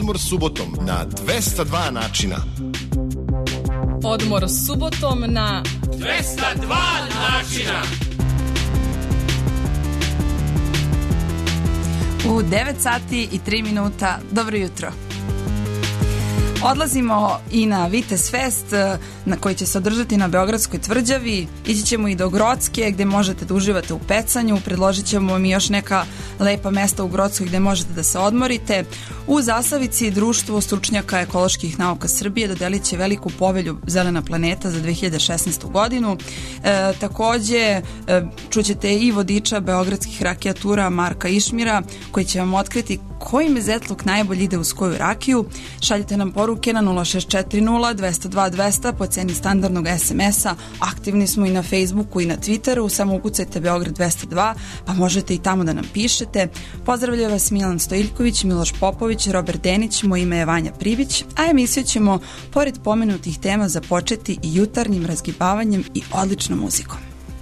Odmor subotom na 202 načina. Odmor subotom na 202 načina. U 9 sati i 3 minuta. Dobro jutro. Odlazimo i na Vitez Fest na koji će se održati na Beogradskoj tvrđavi. Ići ćemo i do Grocke gde možete da uživate u pecanju. Predložit ćemo vam i još neka lepa mesta u Grockoj gde možete da se odmorite. U Zasavici Društvo stručnjaka ekoloških nauka Srbije dodelit će veliku povelju Zelena planeta za 2016. godinu. Takođe čućete i vodiča beogradskih rakija tura Marka Išmira koji će vam otkriti koji mezetluk najbolje ide uz koju rakiju. Šaljite nam poruke na 0640 202 200 po ceni standardnog SMS-a. Aktivni smo i na Facebooku i na Twitteru. Samo ukucajte Beograd 202 pa možete i tamo da nam pišete. Pozdravlja vas Milan Stojiljković, Miloš Popović, Robert Denić, moje ime je Vanja Privić, a emisiju ćemo, pored pomenutih tema, započeti i jutarnjim razgibavanjem i odličnom muzikom.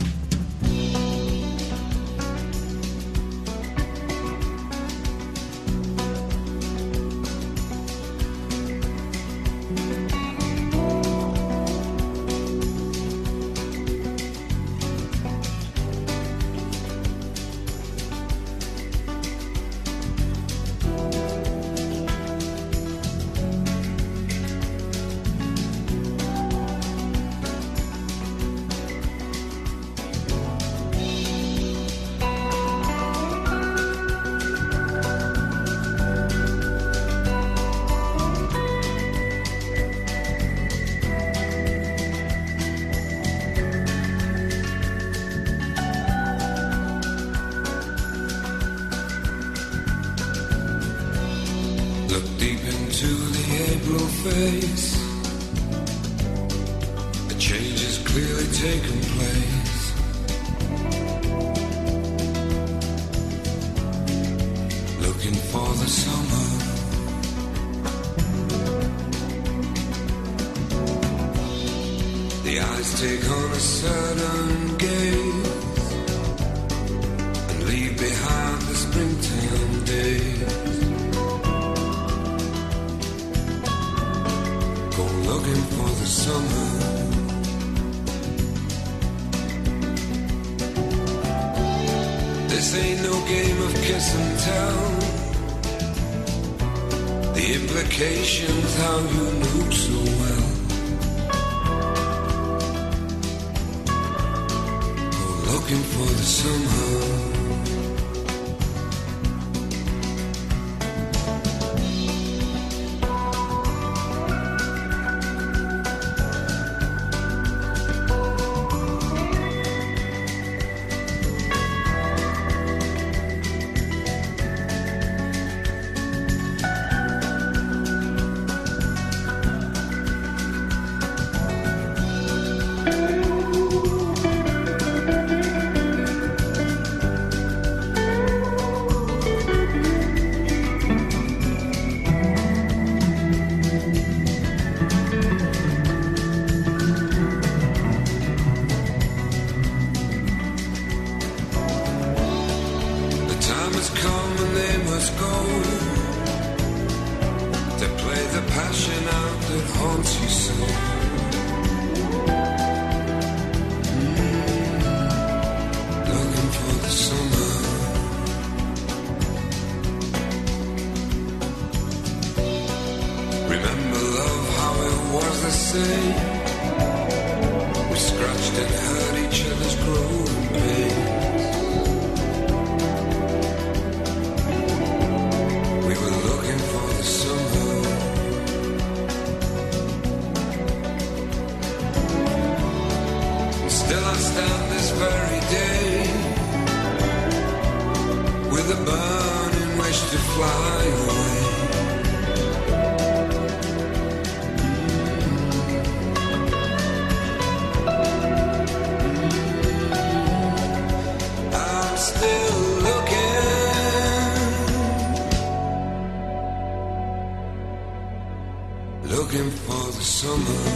Looking for the summer.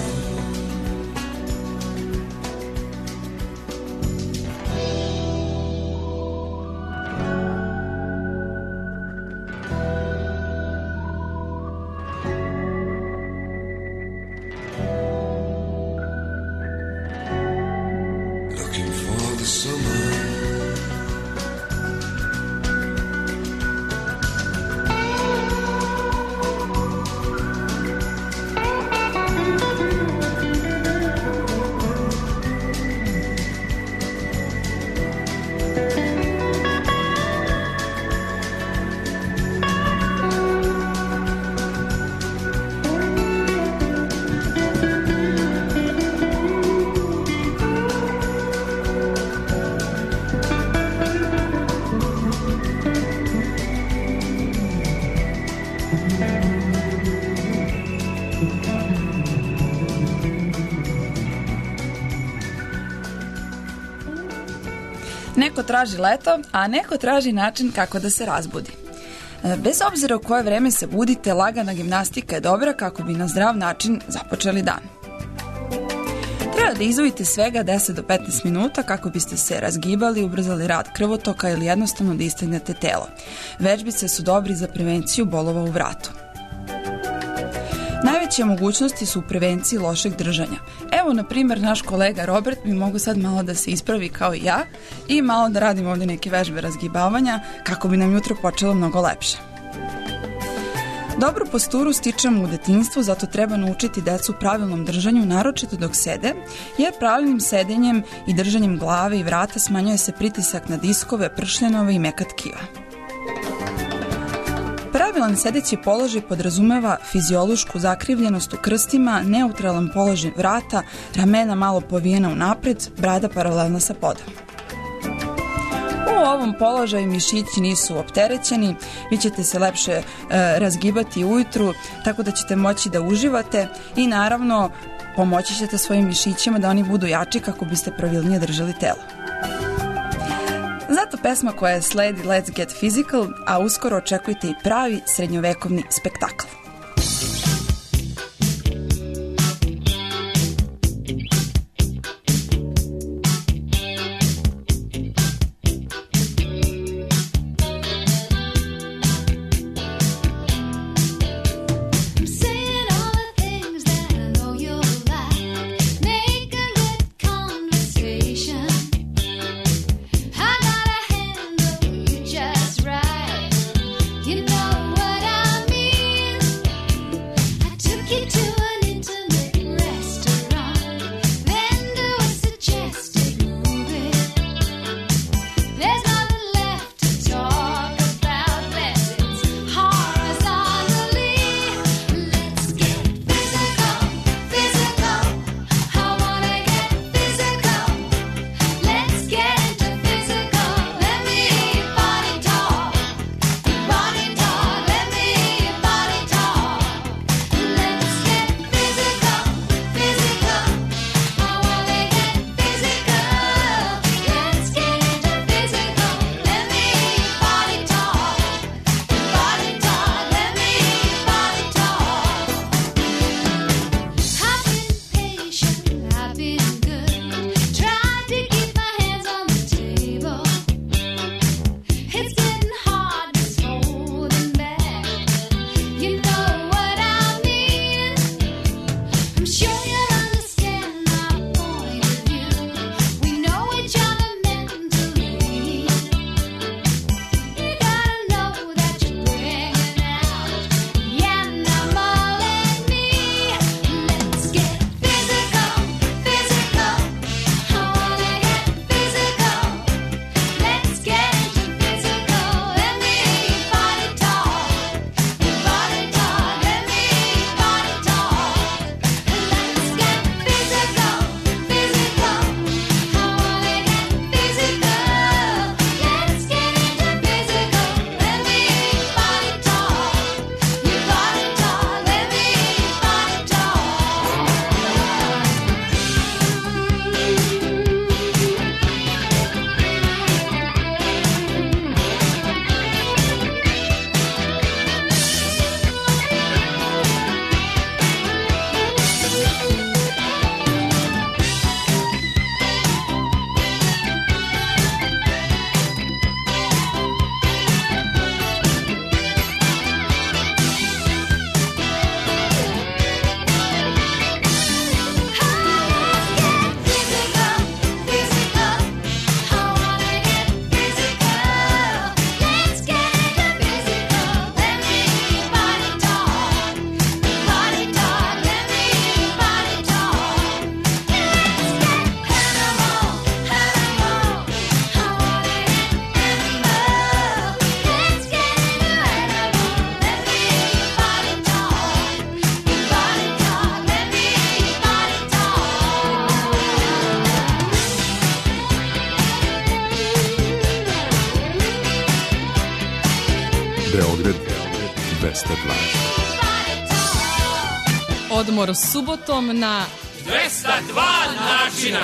Neko traži leto, a neko traži način kako da se razbudi. Bez obzira u koje vreme se budite, lagana gimnastika je dobra kako bi na zdrav način započeli dan. Treba da izdvojite svega 10 do 15 minuta kako biste se razgibali, ubrzali rad krvotoka ili jednostavno da istegnete telo. Vežbice su dobri za prevenciju bolova u vratu. Najveće mogućnosti su u prevenciji lošeg držanja. Evo, na primjer, naš kolega Robert bi mogu sad malo da se ispravi kao i ja i malo da radimo ovdje neke vežbe razgibavanja kako bi nam jutro počelo mnogo lepše. Dobru posturu stičemo u detinjstvu, zato treba naučiti decu pravilnom držanju, naročito dok sede, jer pravilnim sedenjem i držanjem glave i vrata smanjuje se pritisak na diskove, pršljanove i meka tkiva. Pravilan sedeći položaj podrazumeva fiziološku zakrivljenost u krstima, neutralan položaj vrata, ramena malo povijena unapred, brada paralelna sa podom. U ovom položaju mišići nisu opterećeni, vi ćete se lepše razgibati ujutru, tako da ćete moći da uživate i naravno pomoći ćete svojim mišićima da oni budu jači kako biste pravilnije držali telo. Zato pesma koja sledi Let's Get Physical, a uskoro očekujte i pravi srednjovekovni spektakl. odmor subotom na 202 načina.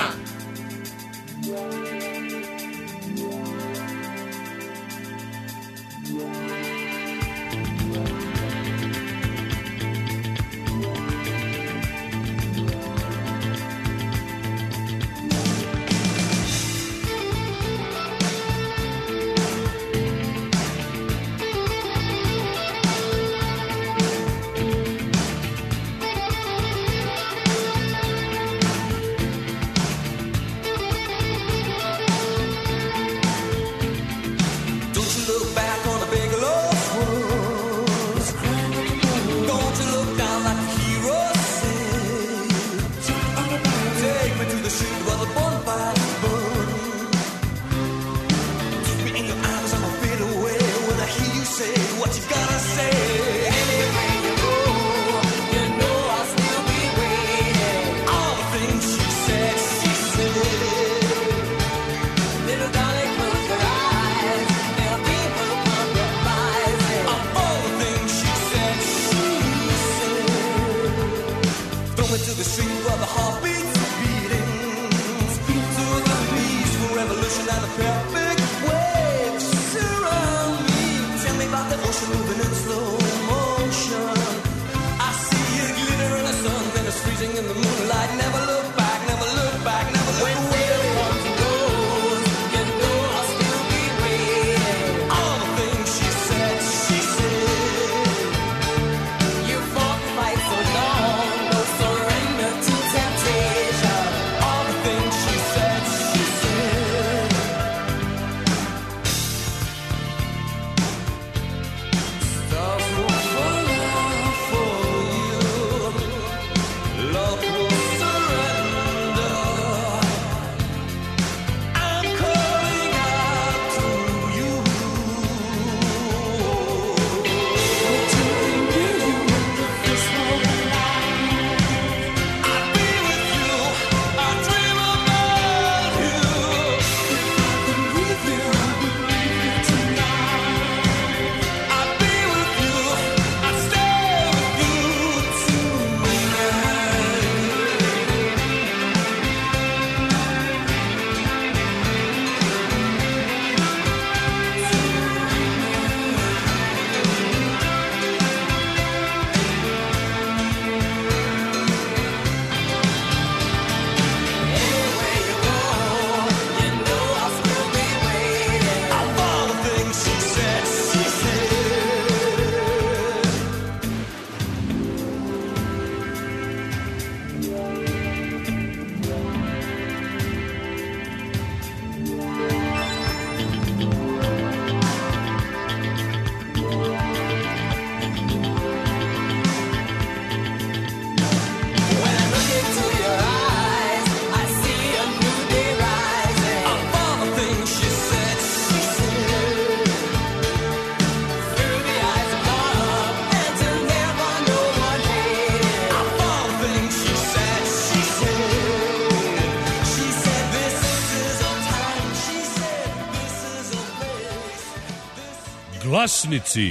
Glasnici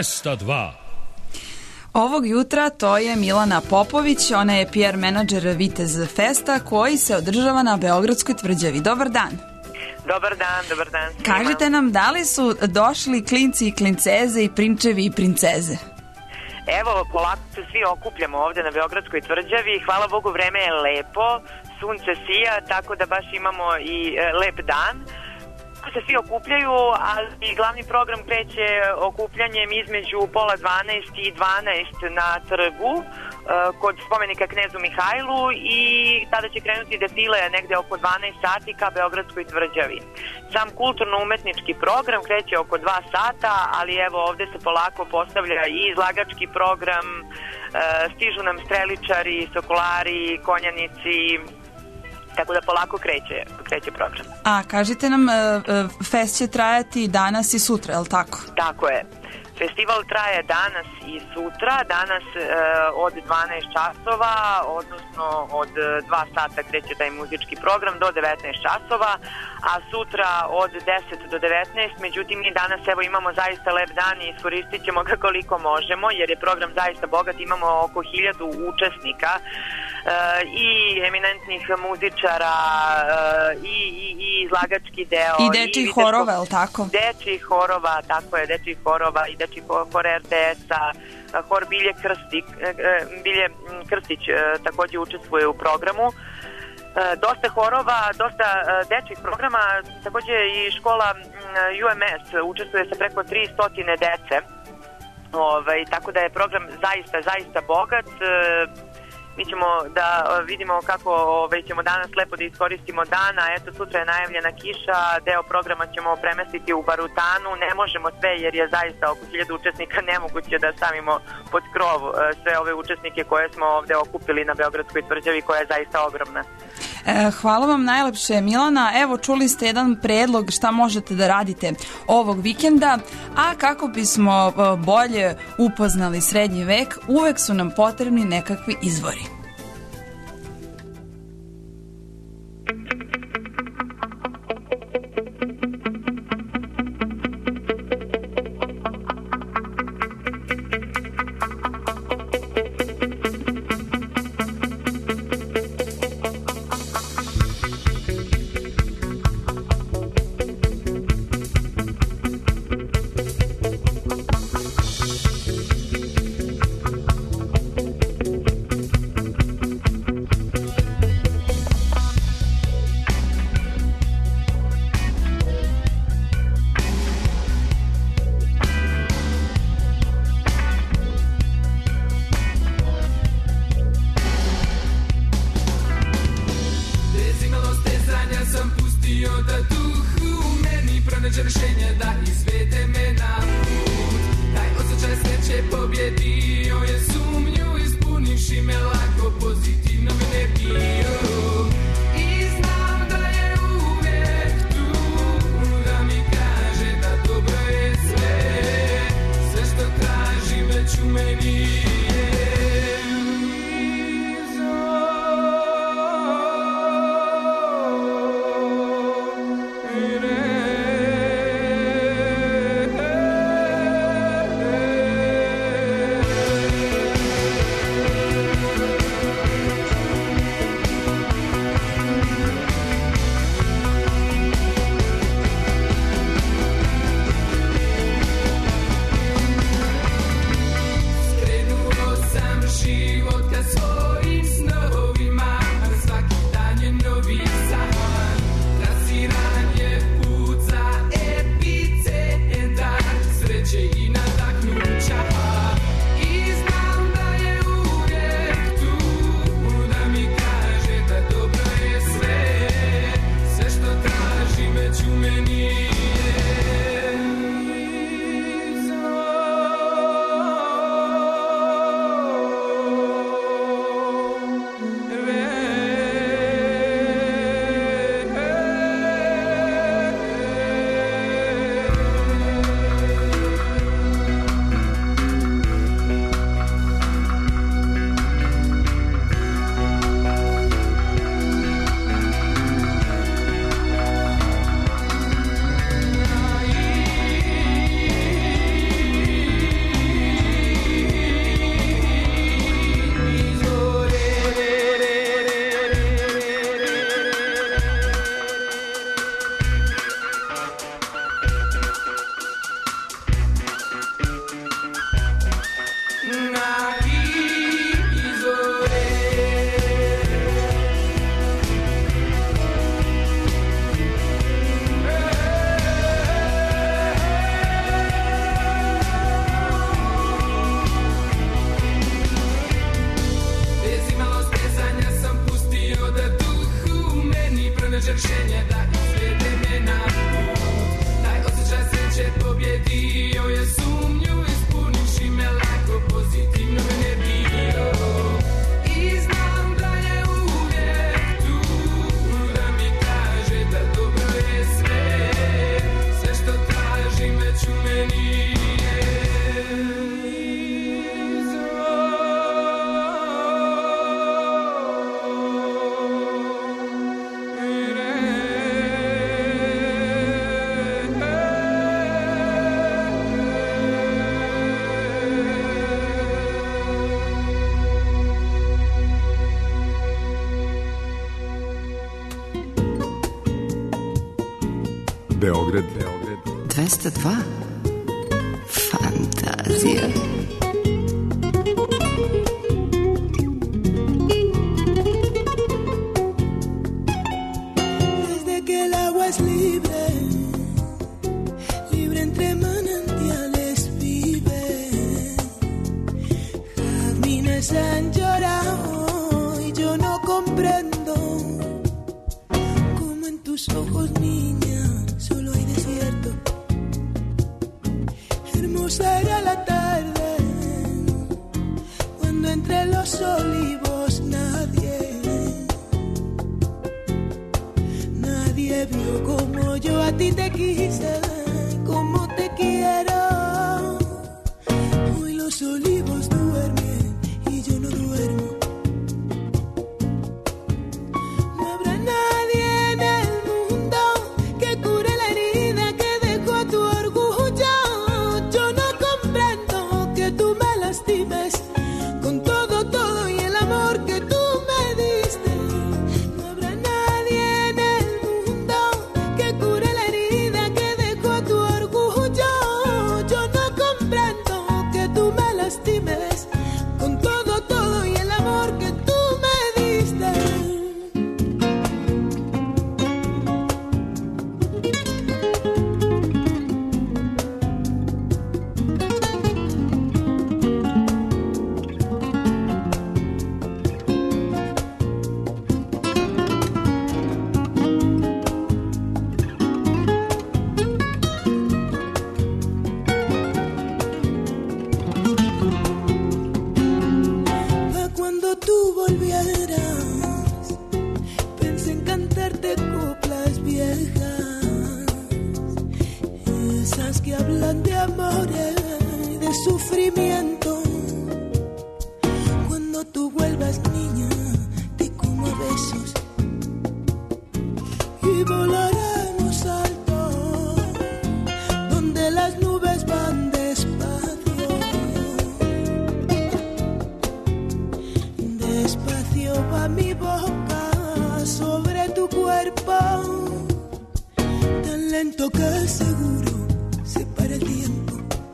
202. Ovog jutra to je Milana Popović, ona je PR menadžer Vitez Festa koji se održava na Beogradskoj tvrđavi. Dobar dan. Dobar dan, dobar dan. Kažite nam, da li su došli klinci i klinceze i prinčevi i princeze? Evo, polako se svi okupljamo ovde na Beogradskoj tvrđavi. Hvala Bogu, vreme je lepo, sunce sija, tako da baš imamo i lep dan. Se svi okupljaju, ali glavni program kreće okupljanjem između 11:30 i 12 na trgu kod spomenika knezu Mihajlu i tada će krenuti defile negde oko 12 sati ka Beogradskoj tvrđavi. Sam kulturno-umetnički program kreće oko 2 sata, ali evo ovde se polako postavlja i izlagački program, stižu nam streličari, sokolari, konjanici, tako da polako kreće program. A kažite nam, fest će trajati danas i sutra, je li tako? Tako je. Festival traje danas i sutra, danas od 12 časova, odnosno od 2 sata kreće taj muzički program do 19 časova, a sutra od 10 do 19, međutim mi danas evo imamo zaista lep dan i iskoristit ćemo ga koliko možemo, jer je program zaista bogat, imamo oko 1000 učesnika i eminentnih muzičara i izlagački deo. I dečjih horova, je li tako? Dečjih horova, tako je, dečjih horova i dečjih hor RTS-a, hor Bilje Krstić takođe učestvuje u programu. Dosta horova, dosta dečjih programa, takođe i škola UMS učestvuje sa preko 300 dece, tako da je program zaista bogat. Mi ćemo da vidimo kako ćemo danas lepo da iskoristimo dan, a eto sutra je najavljena kiša, deo programa ćemo premestiti u Barutanu, ne možemo sve jer je zaista oko 1000 učesnika nemoguće da stavimo pod krov sve ove učesnike koje smo ovde okupili na Beogradskoj tvrđavi koja je zaista ogromna. Hvala vam najlepše, Milana. Evo, čuli ste jedan predlog šta možete da radite ovog vikenda, a kako bismo bolje upoznali srednji vek, uvek su nam potrebni nekakvi izvori. Beograd 202. Fantazija. Desde que el agua es libre, libre entre manantiales vive. Jazmines han llorado y yo no comprendo cómo en tus ojos, niña, solo hay desierto. Hermosa era la tarde cuando entre los olivos nadie vio como yo a ti te quise, como te quiero. Hoy los olivos duermen y yo no duermo. No habrá nadie en el mundo que cure la herida que dejó tu orgullo. Yo no comprendo que tú me lastimes con todo y el amor que tú me diste. No habrá nadie en el mundo que cure la herida que dejó tu orgullo. Yo no comprendo que tú me lastimes con todo y el amor que tú me diste. Pa' cuando tú volvieras, pensé en cantarte coplas viejas, esas que hablan de amores, de sufrimiento. Cuando tú vuelvas, niña, te como a besos y volaremos alto, donde las nubes van despacio. Despacio va mi boca sobre tu cuerpo, tan lento que seguro se para el tiempo.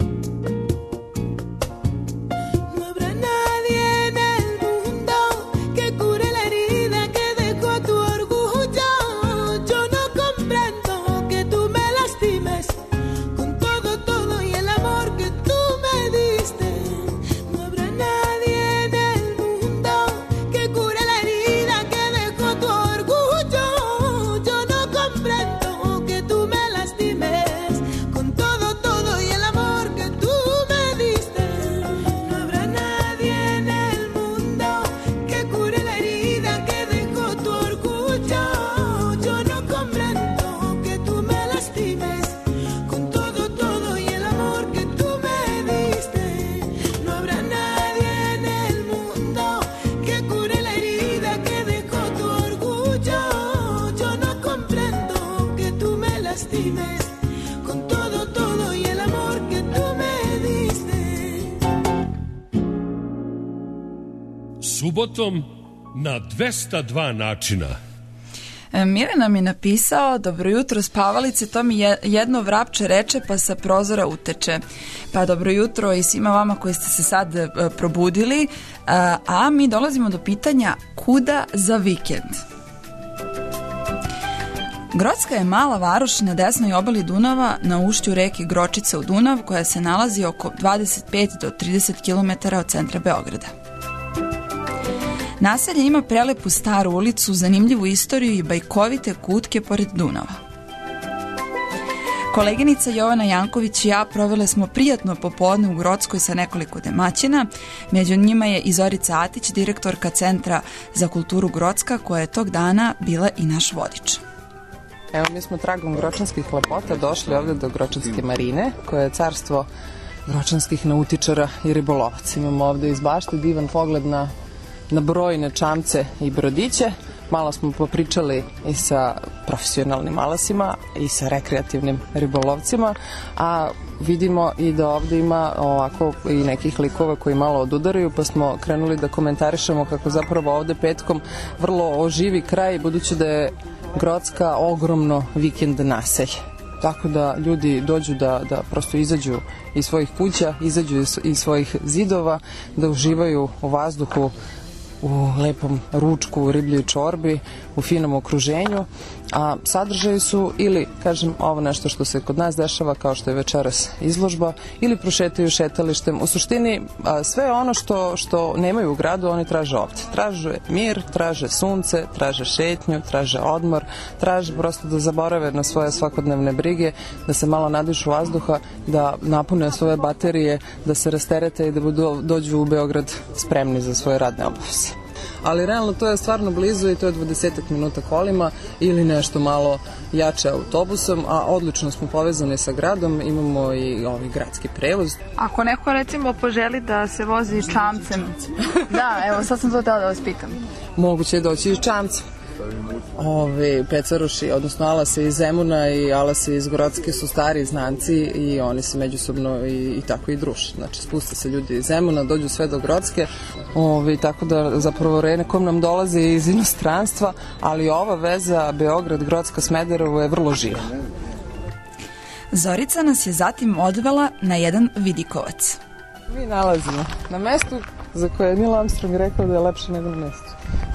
No habrá nadie en el mundo que cure la herida que dejó tu orgullo. Yo no comprendo que tú me lastimes con todo y el amor que tú me diste. No habrá nadie en el mundo que cure la herida que dejó tu orgullo. Yo no comprendo que tú me lastimes con todo y el amor que tú me diste. No habrá nadie en el mundo que cure la herida que dejó tu orgullo. Yo no comprendo que tú me lastimes con todo y el amor que tú me diste. No habrá nadie en el mundo que cure la herida que dejó tu orgullo. Yo no comprendo que tú me lastimes con todo y el amor que tú me diste. Subotom na 202 načina. Mire nam je napisao: dobro jutro spavalice, to mi jedno vrapče reče pa sa prozora uteče. Pa dobro jutro i svima vama koji ste se sad probudili, a mi dolazimo do pitanja kuda za vikend. Grocka je mala varoš na desnoj obali Dunava na ušću reke Gročice u Dunav, koja se nalazi oko 25 do 30 km od centra Beograda. Naselje ima prelepu staru ulicu, zanimljivu istoriju i bajkovite kutke pored Dunava. Koleginica Jovana Janković i ja provele smo prijatno popodne u Grockoj sa nekoliko domaćina. Među njima je i Zorica Atić, direktorka Centra za kulturu Grocka, koja je tog dana bila i naš vodič. Evo, mi smo tragom gročanskih lepota došli ovde do Gročanske marine, koja je carstvo gročanskih nautičara i ribolovaca. Imamo ovde iz bašte divan pogled na brojne čamce i brodiće. Malo smo popričali i sa profesionalnim alasima i sa rekreativnim ribolovcima, a vidimo i da ovde ima ovako i nekih likova koji malo odudaraju, pa smo krenuli da komentarišemo kako zapravo ovde petkom vrlo oživi kraj, budući da je Grocka ogromno vikend naselje. tako da ljudi dođu da prosto izađu iz svojih kuća, izađu iz svojih zidova, da uživaju u vazduhu, u lepom ručku, u ribljoj čorbi, u finom okruženju, a sadržaji su ili, kažem, ovo nešto što se kod nas dešava kao što je večeras izložba, ili prošetaju šetalištem. U suštini sve ono što nemaju u gradu oni traže ovdje. Traže mir, traže sunce, traže šetnju, traže odmor, traže prosto da zaborave na svoje svakodnevne brige, da se malo nadišu vazduha, da napune svoje baterije, da se rasterete i da dođu u Beograd spremni za svoje radne obaveze. Ali realno to je stvarno blizu i to je 20 minuta kolima ili nešto malo jače autobusom, a odlično smo povezani sa gradom, imamo i gradski prevoz. Ako neko recimo poželi da se vozi čamcem, da, evo sad sam to htjela da vas pitam. Moguće je doći iz Čamca. Pecaruši, odnosno Alase iz Zemuna i Alase iz Grocke su stari znanci i oni se međusobno i tako i druže. Znači, spuste se ljudi iz Zemuna, dođu sve do Grocke, tako da zapravo rekom nam dolazi iz inostranstva, ali ova veza Beograd, Grocka, Smederevo je vrlo živa. Zorica nas je zatim odvela na jedan vidikovac. Mi nalazimo na mestu za koje je Neil Armstrong rekao da je lepše nego na mestu.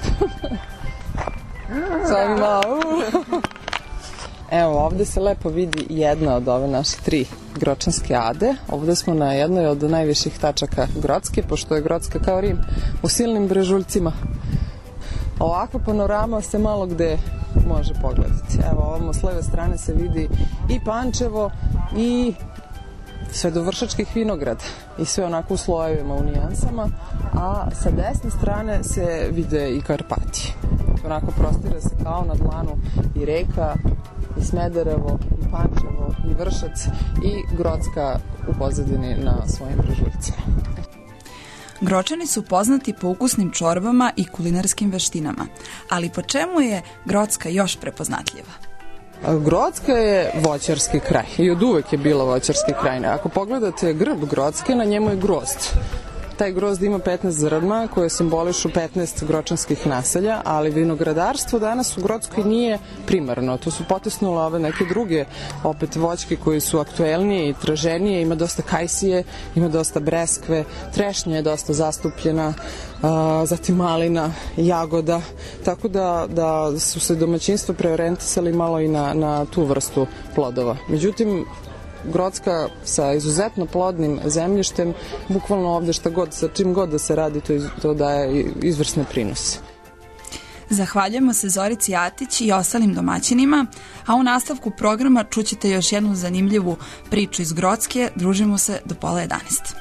Evo, ovde se lepo vidi jedna od ove naše 3 gročanske ade. Ovde smo na jednoj od najviših tačaka Grocke, pošto je Grocka kao Rim u silnim brežuljcima. Ovakva panorama se malo gde može pogledati. Evo, ovamo s leve strane se vidi i Pančevo i sve do Vršačkih vinograda i sve onako u slojevima, u nijansama, a sa desne strane se vide i Karpati. Onako prostire se kao na dlanu i reka, i Smederevo, i Pančevo, i Vršac, i Grocka u pozadini na svojim brežuljcima. Gročani su poznati po ukusnim čorbama i kulinarskim veštinama, ali po čemu je Grocka još prepoznatljiva? Grocka je voćarski kraj i od uvek je bila voćarski kraj. Ako pogledate grb Grocke, na njemu je grozd. Taj grozd ima 15 zrnma koje simbolišu 15 gročanskih naselja, ali vinogradarstvo danas u Grockoj nije primarno. To su potisnula ove neke druge opet voćke koji su aktuelnije i traženije. Ima dosta kajsije, ima dosta breskve, trešnja je dosta zastupljena, zatim malina, jagoda, tako da su se domaćinstva preorijentisali malo i na tu vrstu plodova. Međutim, Grocka sa izuzetno plodnim zemljištem, bukvalno ovde sa čim god da se radi, to daje izvrsne prinose. Zahvaljujemo se Zorici Atić i ostalim domaćinima, a u nastavku programa čućete još jednu zanimljivu priču iz Grocke. Družimo se do 10:30.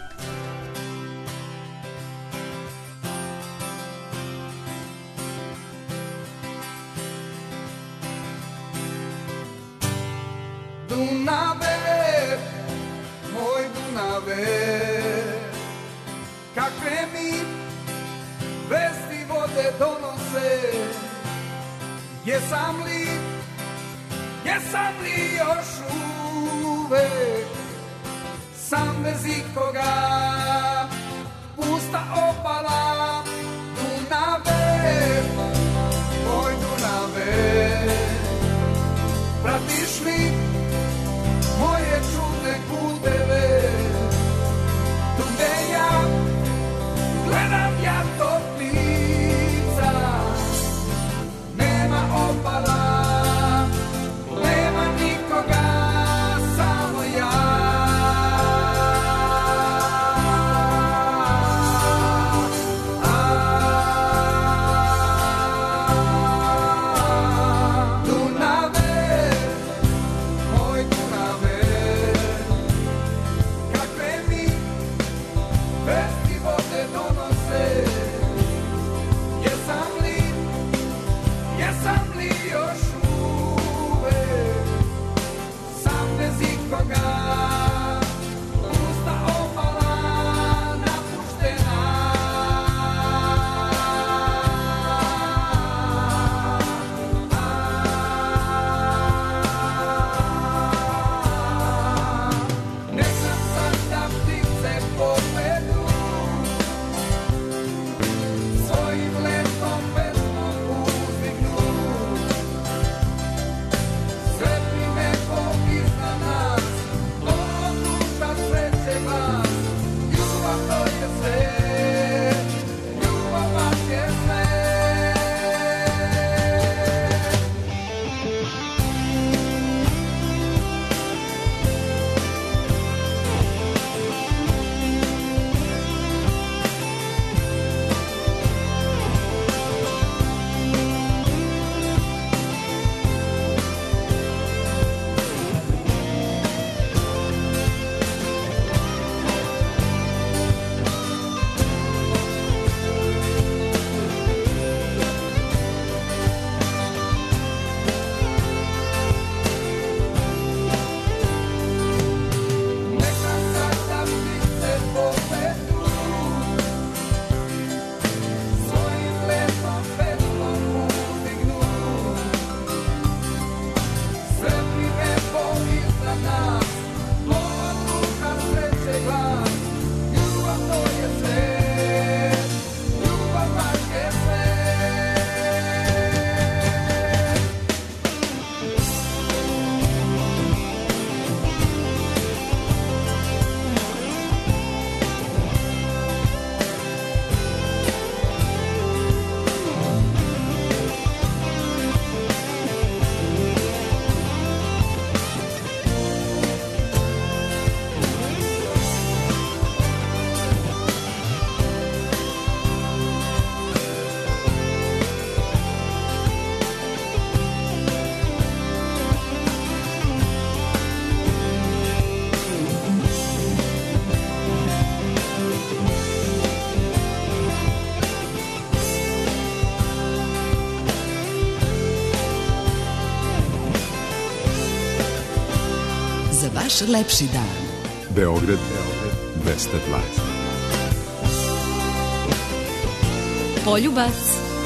Kakve mi vesti vode donose, jesam li još uvek sam bez ikoga, pusta obala, Dunave, moj Dunave, pratiš li moje čudne puteve, gde ja gledam ja tog lica, nema obala, nema nikoga, samo ja. vaš lepši dan. Beograd 202. Poljubac.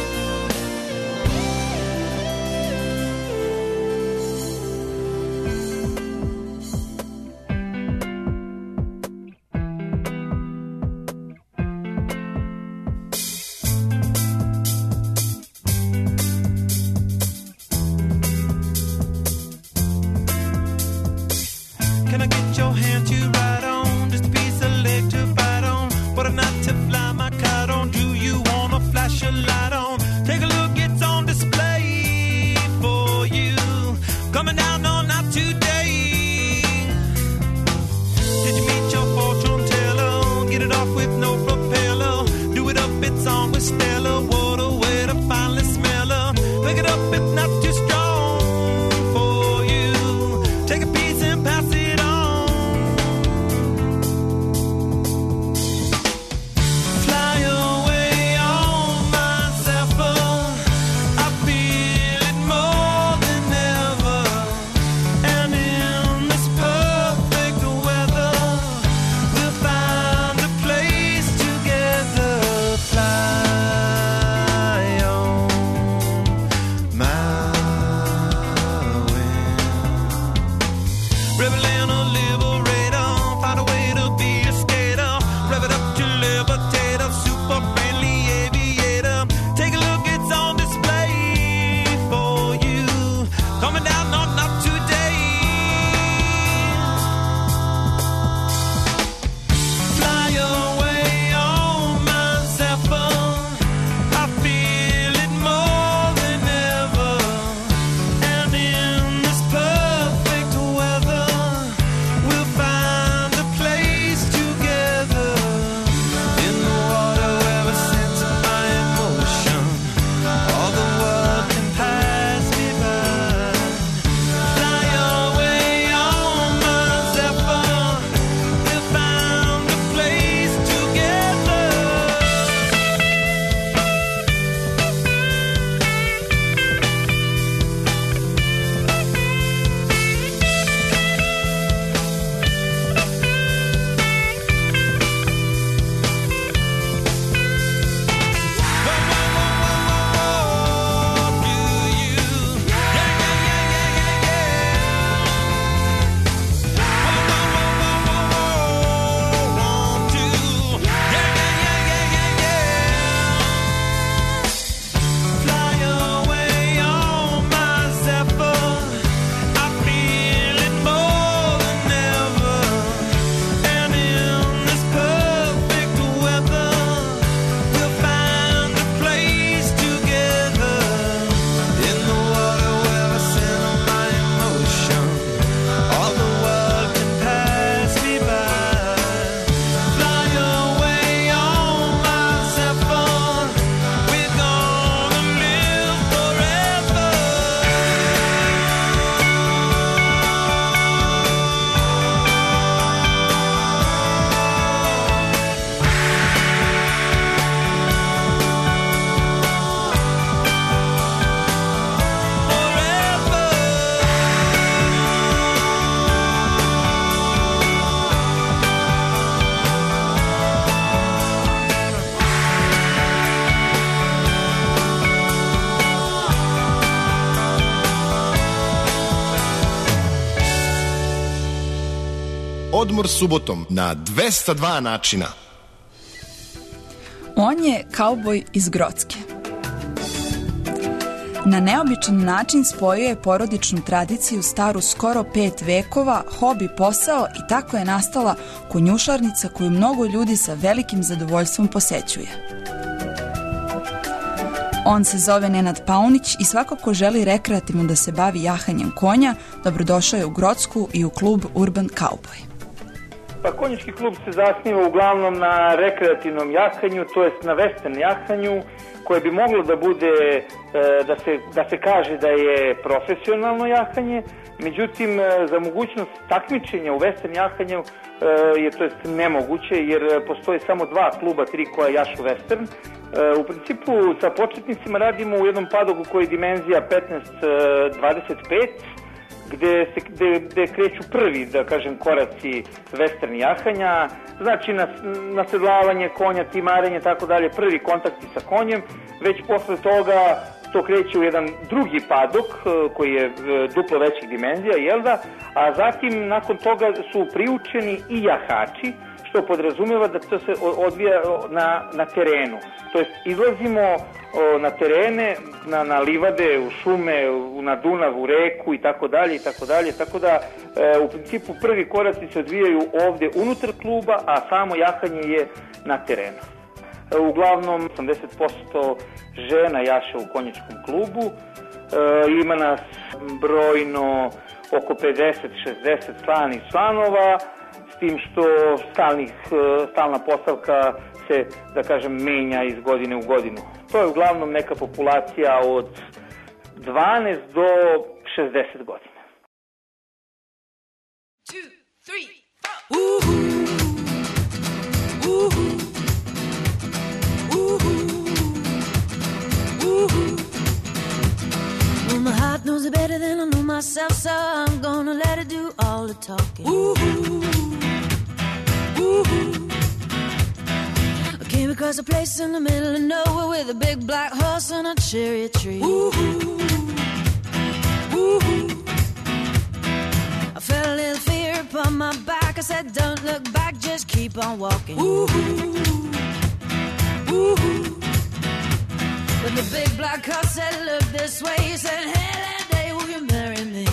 Odmor subotom na 202 načina. On je kauboj iz Grocke. Na neobičan način spojio je porodičnu tradiciju staru skoro 5 vekova, hobi posao i tako je nastala konjušarnica koju mnogo ljudi sa velikim zadovoljstvom posećuje. On se zove Nenad Paunić i svako ko želi rekreativno da se bavi jahanjem konja, dobrodošao je u Grocku i u klub Urban Cowboy. Pa konjički klub se zasniva uglavnom na rekreativnom jahanju, to jest na western jahanju, koje bi moglo da bude, da se kaže da je profesionalno jahanje, međutim za mogućnost takmičenja u western jahanju je to jest nemoguće, jer postoje samo 2 kluba, 3 koja jašu western. U principu sa početnicima radimo u jednom padogu koji je dimenzija 15-25, gde kreću prvi, da kažem, koraci western jahanja, znači nasedlavanje konja, timarenje, tako dalje, prvi kontakti sa konjem, već posle toga to kreće u jedan drugi padok koji je duplo većih dimenzija, jel da? A zatim nakon toga su priučeni i jahači, što podrazumeva da to se odvija na terenu. To jest izlazimo na terene, na livade, u šume, na Dunav, u reku i tako dalje, tako da u principu prvi koraci se odvijaju ovde unutar kluba, a samo jahanje je na terenu. Uglavnom 80% žena jaše u konjičkom klubu, ima nas brojno oko 50-60 stalnih članova, s tim što stalna postavka se, da kažem, menja iz godine u godinu. To je uglavnom neka populacija od 12 do 60 godina. 2, 3, 4. My heart knows it better than I know myself, so I'm gonna let it do all the talking. I came across a place in the middle of nowhere with a big black horse and a cherry tree. I felt a little fear upon my back. I said, don't look back, just keep on walking. But the big black horse said, look this way. He said, hey, that day will you marry me?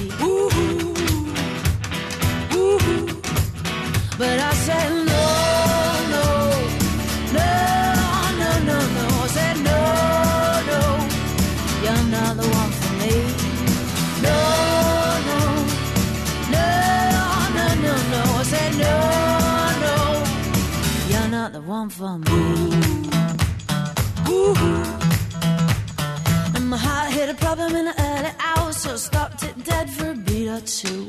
But I said, no, no, no, no, no, no. I said, no, no, you're not the one for me. No, no, no, no, no, no. I said, no, no, you're not the one for me. My heart hit a problem in the early hours, so stopped it dead for a beat or two.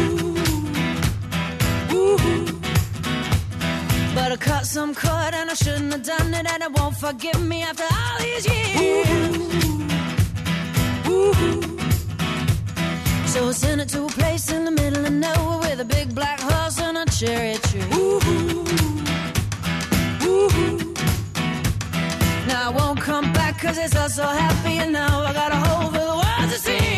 But I cut some cord and I shouldn't have done it, and it won't forgive me after all these years. So I sent it to a place in the middle of nowhere with a big black horse and a cherry tree. Now I won't come back 'cause it's all so happy, and now I got a hole for the world to see.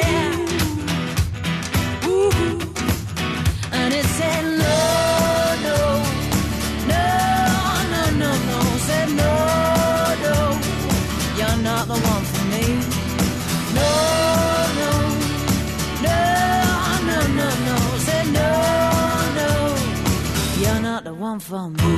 And it said no, no, no, no, no, no. Said no, no, you're not the one for me. No, no, no, no, no, no. Said no, no, you're not the one for me.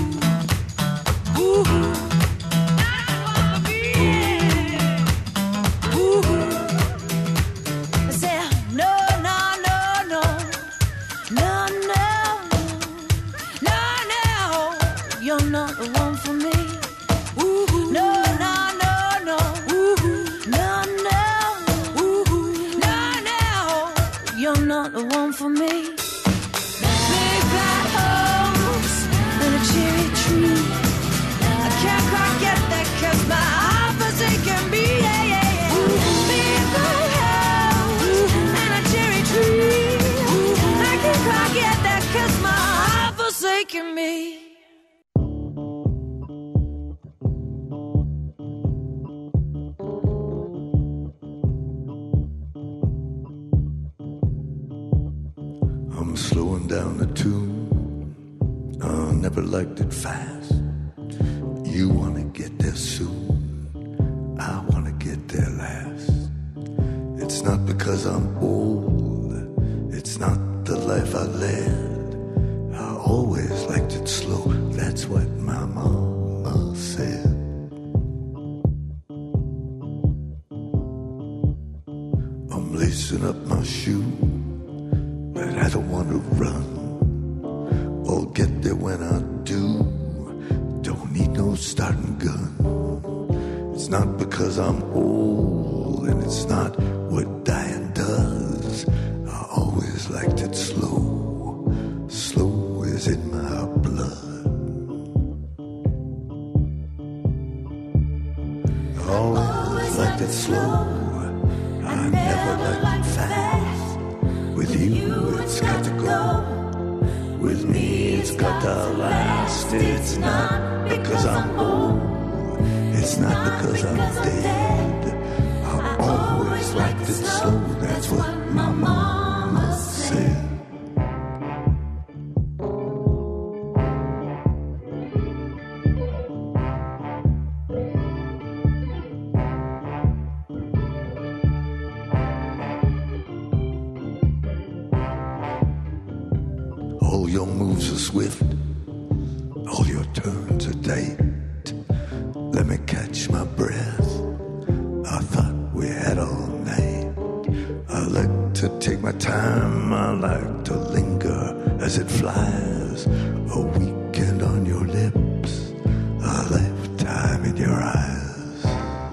For me, big black horse and a cherry tree. I can't quite get that 'cause my heart forsaken me. Yeah, yeah, yeah. Big black horse and a cherry tree. I can't quite get that 'cause my heart forsaken me. I'm slowing down the tune. I never liked it fast. You wanna get there soon, I wanna get there last. It's not because I'm old, it's not the life I led. I always liked it slow, that's what my mama said. I'm lacing up my shoe, but I don't want to run. I'll get there when I do. Don't need no starting gun. It's not because I'm old, and it's not what dying does. I always liked it slow. Slow is in my blood. I always liked it slow. I never liked it fast. With you, it's got to go. With me, it's got to last. It's not because I'm old. It's not because I'm dead. I always liked it slow. That's what my mama said. All your moves are swift, all your turns are tight. Let me catch my breath. I thought we had all night. I like to take my time, I like to linger as it flies. A weekend on your lips, a lifetime in your eyes.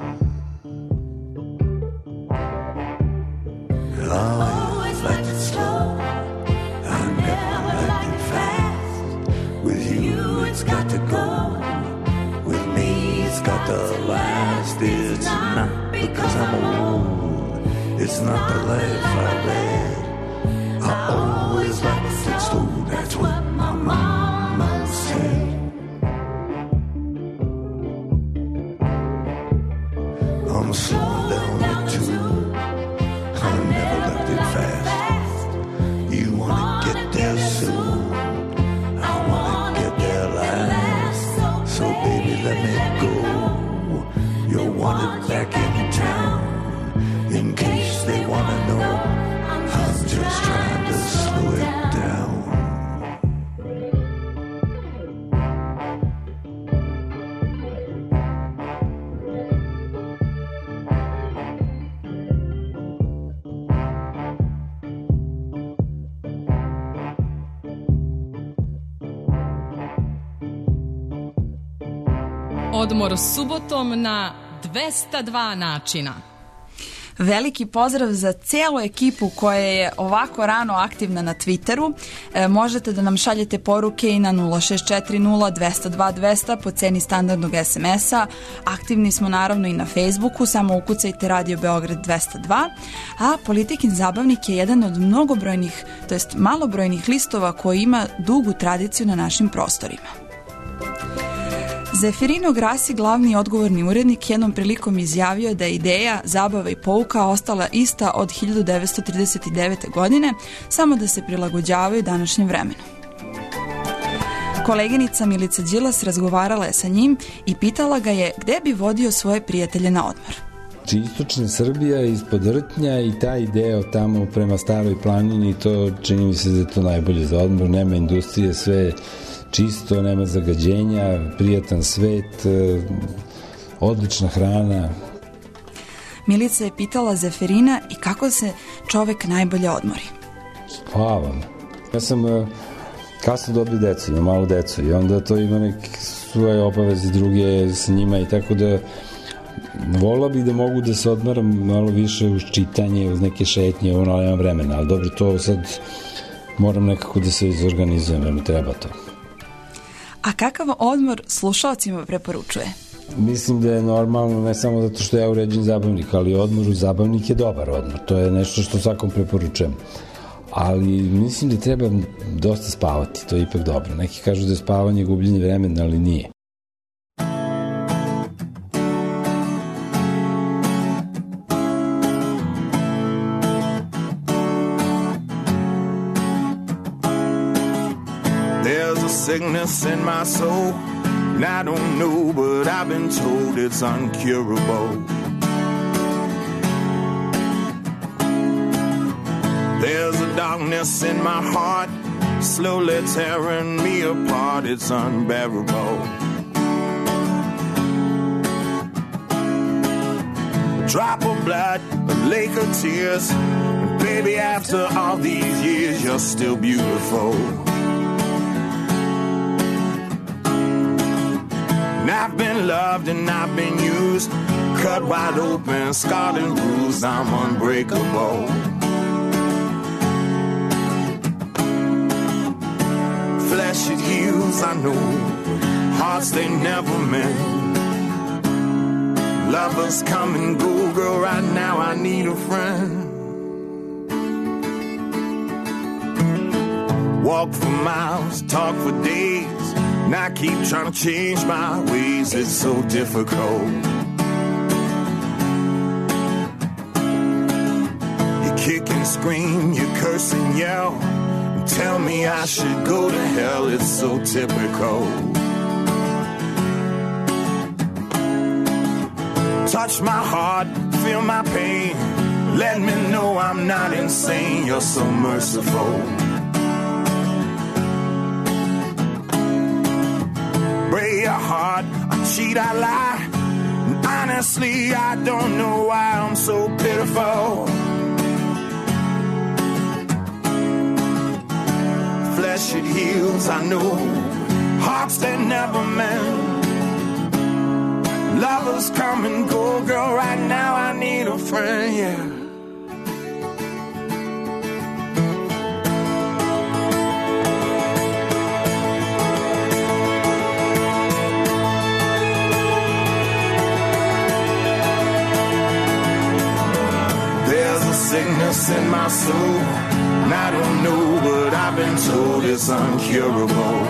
I always liked it slow, I never liked it fast. With you, it's got to go. With me, it's got to last. It's not because I'm old. It's not the life I led. I always liked it slow. That's what my mama said. I'm slowing down the tune. I never liked it fast. You wanna get there soon. I wanna get there last. So baby, let me go. You're wanted back in town. In case they wanna know, I'm just trying to slow it down. Odmor subotom na 202 načina. Veliki pozdrav za cijelu ekipu koja je ovako rano aktivna na Twitteru. Možete da nam šaljete poruke i na 0640-202-200 po ceni standardnog SMS-a. Aktivni smo naravno i na Facebooku, samo ukucajte Radio Beograd 202. A Politikin zabavnik je jedan od mnogobrojnih, to jest malobrojnih listova koji ima dugu tradiciju na našim prostorima. Zefirino Grasi, glavni odgovorni urednik, jednom prilikom izjavio da je ideja, zabava i pouka ostala ista od 1939. godine, samo da se prilagođavaju današnjem vremenu. Koleginica Milica Đilas razgovarala je sa njim i pitala ga je gde bi vodio svoje prijatelje na odmor. Istočna Srbija ispod Rtnja i taj deo tamo prema Staroj planini, to čini mi se da je to najbolje za odmor, nema industrije, sve čisto, nema zagađenja, prijatan svet, odlična hrana. Milica je pitala Zeferina i kako se čovek najbolje odmori. Spavam. Ja sam kasno dobio decu, imam malu decu i onda to ima neke svoje obaveze druge s njima i tako da volao bih da mogu da se odmaram malo više uz čitanje, uz neke šetnje, ono, nema vremena, ali dobro, to sad moram nekako da se izorganizujem, da mi treba to. A kakav odmor slušalcima preporučuje? Mislim da je normalno, ne samo zato što ja uređen zabavnik, ali odmor u zabavnik je dobar odmor. To je nešto što svakom preporučujem. Ali mislim da treba dosta spavati, to je ipak dobro. Neki kažu da je spavanje gubljenje vremena, ali nije. Sickness in my soul, and I don't know, but I've been told it's uncurable. There's a darkness in my heart, slowly tearing me apart, it's unbearable. A drop of blood, a lake of tears, and baby, after all these years, you're still beautiful. I've been loved and I've been used, cut wide open, scarred and bruised, I'm unbreakable. Flesh it heals, I know, hearts they never mend. Lovers come and go, girl, right now I need a friend. Walk for miles, talk for days, and I keep trying to change my ways. It's so difficult. You kick and scream, you curse and yell, and tell me I should go to hell. It's so typical. Touch my heart, feel my pain, let me know I'm not insane. You're so merciful. Break your heart, I cheat, I lie, and honestly I don't know why I'm so pitiful. Flesh it heals, I know, hearts that never mend. Lovers come and go, girl, right now I need a friend, yeah. There's a sickness in my soul, and I don't know, but I've been told it's uncurable.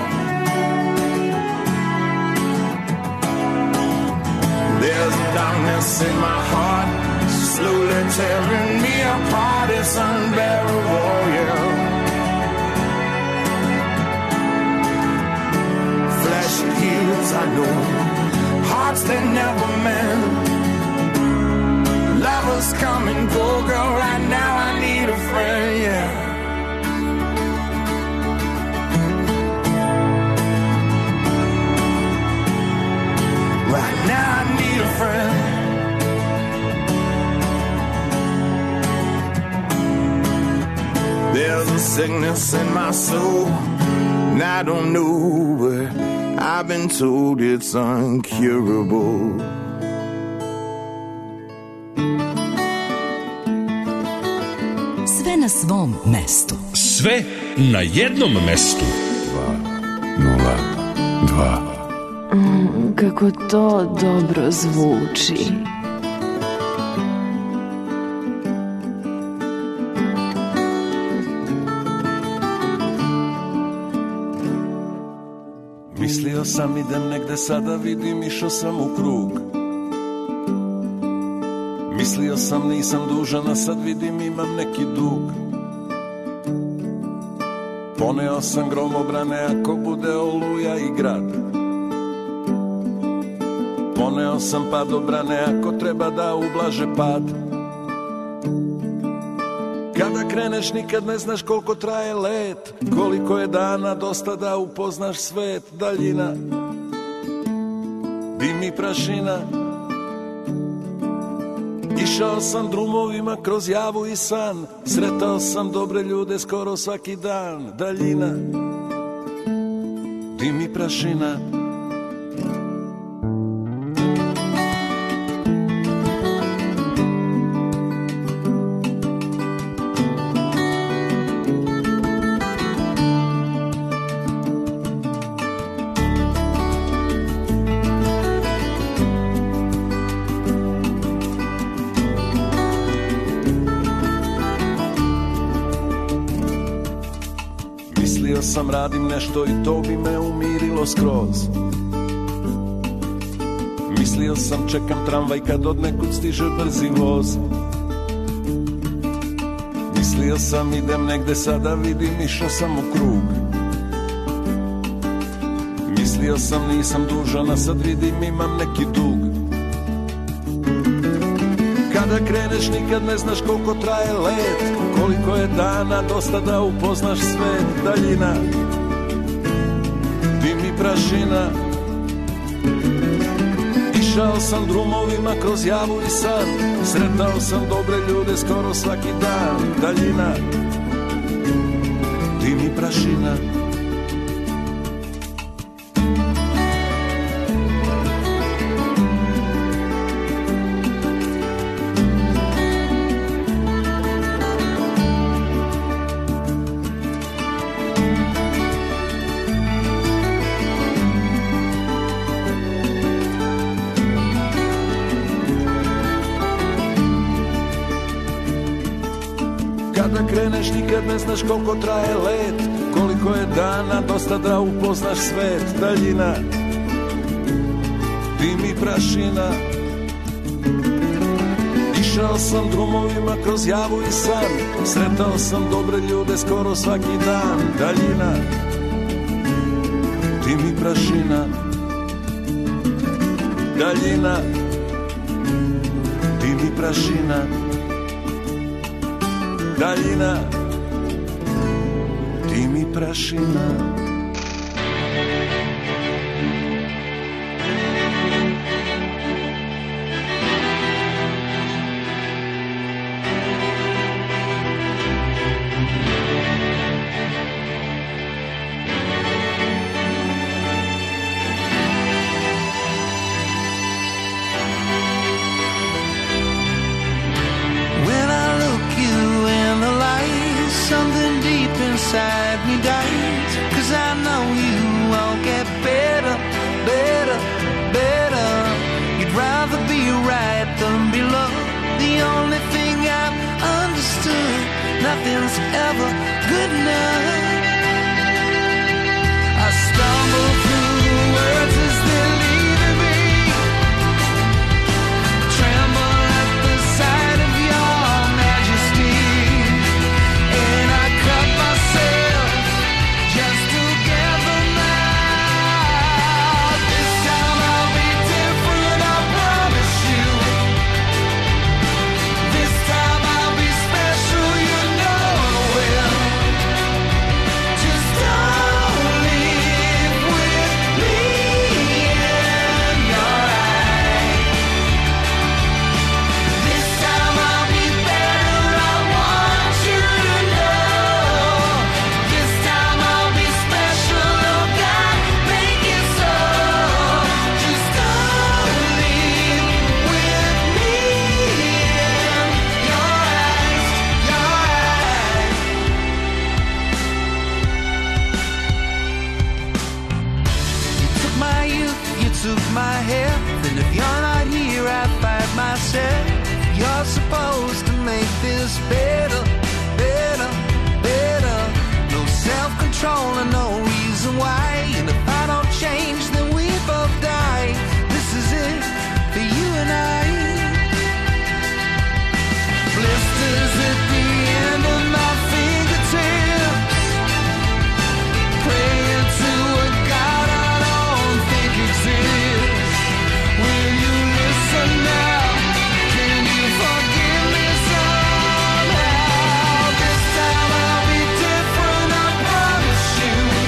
There's a darkness in my heart, slowly tearing me apart. It's unbearable, yeah. Flesh heals, I know, hearts that never mend. Lovers come and go, girl, right now I need a friend, yeah. Right now I need a friend. There's a sickness in my soul, and I don't know, but I've been told it's uncurable. Sve na svom mestu. Sve na jednom mestu. 202. Kako to dobro zvuči. Mislio sam idem negde sada, vidim išao sam u krug. Mislio sam nisam dužan, a sad vidim imam neki dug. Poneo sam gromobrane ako bude oluja i grad. Poneo sam padobrane ako treba da ublaže pad. Kada kreneš nikad ne znaš koliko traje let, koliko je dana dosta da upoznaš svet. Daljina, dim i prašina. Išao sam drumovima kroz javu i san, sretao sam dobre ljude skoro svaki dan. Daljina, dim i prašina. Sam radim nešto i to bi me umirilo skroz. Mislio sam čekam tramvaj kad od nekud stiže brzi voz. Mislio sam idem negde sada, vidim išao sam u krug. Mislio sam nisam dužan, a sad vidim imam neki dug. Kada kreneš nikad ne znaš koliko traje let, koliko je dana dosta da upoznaš svet. Daljina, dim i prašina. Išao sam drumovima kroz javu i san, sretao sam dobre ljude skoro svaki dan. Daljina, dim i prašina. Kada kreneš nikad ne znaš koliko traje let, koliko je dana dosta da upoznaš svet. Daljina, dim i prašina. Išao sam drumovima kroz javu i san, sretao sam dobre ljude skoro svaki dan. Daljina, dim i prašina. Daljina, dim i prašina. Daljina, dim i prašina. Inside me dies, 'cause I know you won't get better, better, better. You'd rather be right than be loved. The only thing I've understood, nothing's ever good enough. I stumble through the words as they're leaving me, tremble at the sight of your majesty, and I cut myself just to get them out. This time I'll be different, I promise you. This time I'll be special, you know I will. Just don't leave with me in your eyes. This time I'll be better, I want you to know. This time I'll be special, oh God, make it so. Just don't leave with me in your eyes, your eyes. You took my youth, you took my health, and if you're not here, I fight myself. You're supposed to make this better, better, better. No self-control and no reason why. And if I don't change, then we both die. This is it for you and I. Blisters at the end of my fingertips, praying to a God I don't think exists. Will you listen now? Can you forgive me somehow? This time I'll be different, I promise you.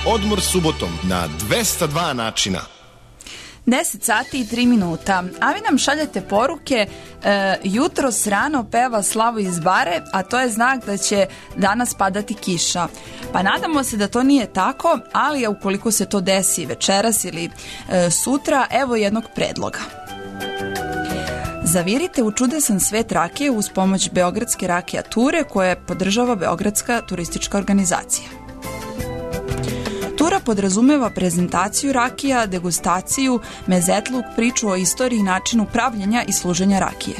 Odmor subotom na 202 načina. 10 sati i 3 minuta. A vi nam šaljete poruke, jutros rano peva Slavo iz Bare, a to je znak da će danas padati kiša. Pa nadamo se da to nije tako, ali ukoliko se to desi večeras ili sutra, evo jednog predloga. Zavirite u čudesan svet rakije uz pomoć Beogradske rakijature koje podržava Beogradska turistička organizacija. Tura podrazumeva prezentaciju rakija, degustaciju, mezetluk, priču o istoriji i načinu pravljenja i služenja rakije.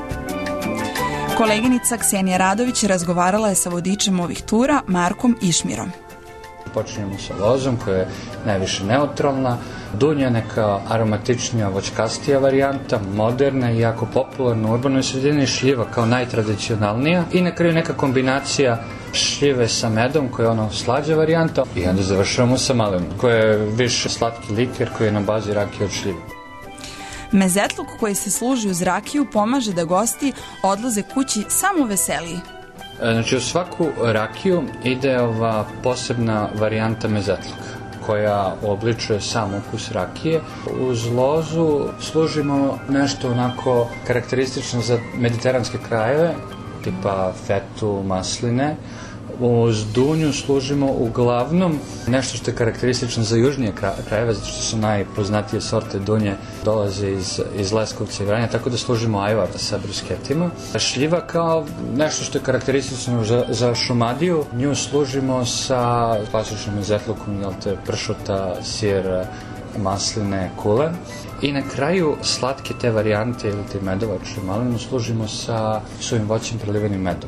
Koleginica Ksenija Radović razgovarala je sa vodičem ovih tura, Markom Išmirom. Počinjemo sa lozom koja je najviše neutralna, dunja neka aromatičnija, voćkastija varijanta, moderna i jako popularna u urbanoj sredini, šljiva kao najtradicionalnija i na kraju neka kombinacija šljive sa medom koja je ono slađa varijanta i onda završavamo sa malenom koja je više slatki liker koji je na bazi rakije od šljive. Mezetluk koji se služi uz rakiju pomaže da gosti odlaze kući samo veseliji. Znači u svaku rakiju ide ova posebna varijanta mezetluka koja obličuje sam ukus rakije. Uz lozu služimo nešto onako karakteristično za mediteranske krajeve, tipa fetu, masline. Uz dunju služimo uglavnom nešto što je karakteristično za južnije krajeve, zato što su najpoznatije sorte dunje dolaze iz Leskovca i Vranja, tako da služimo ajvar sa brisketima. Šljiva kao nešto što je karakteristično za Šumadiju, nju služimo sa klasičnim mezetlukom, pršuta, sir, masline, kule. I na kraju slatke te varijante ili te medovače malinu služimo sa suvim voćem prelivenim medom.